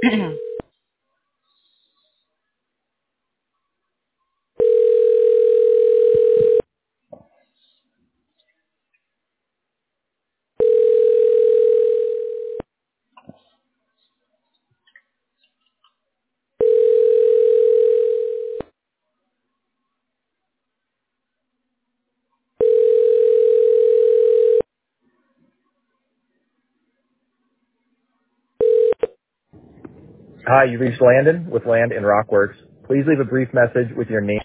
Hi, you reached Landon with Land and Rockworks. Please leave a brief message with your name.